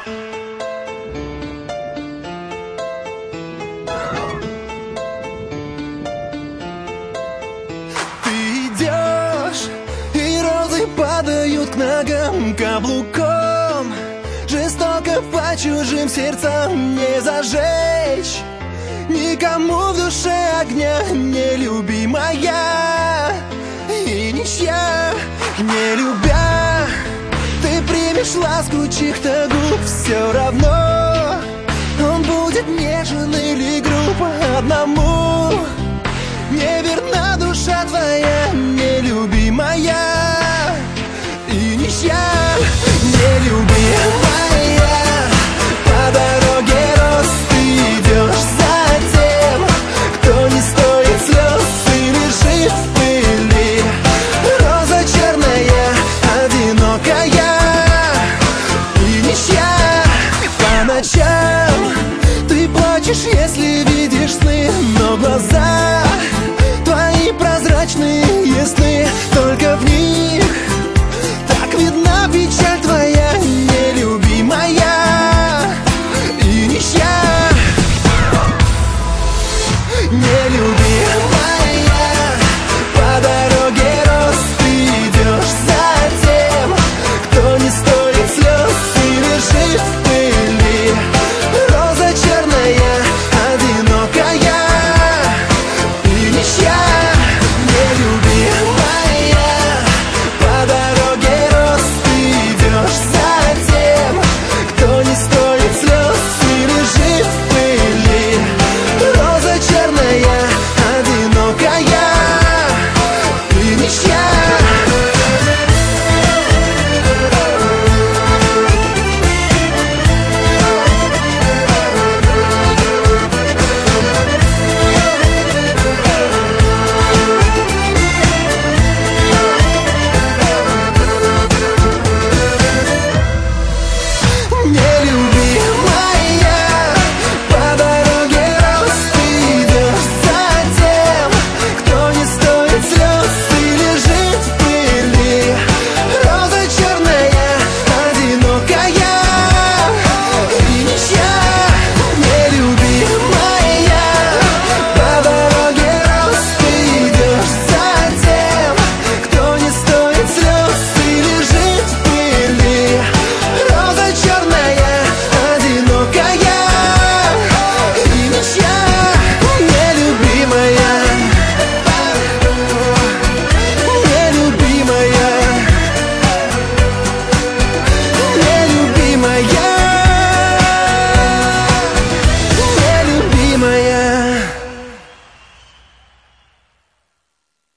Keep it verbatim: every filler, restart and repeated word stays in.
Ты идешь, и розы падают к ногам каблуком. Жестоко по чужим сердцам не зажечь. Никому в душе огня не любимая и ничья. Не любя, ты примешь ласку чьих-то губ. Все равно он будет нежен или груб по одному. Неверна душа твоя, нелюбимая и ничья. Не люби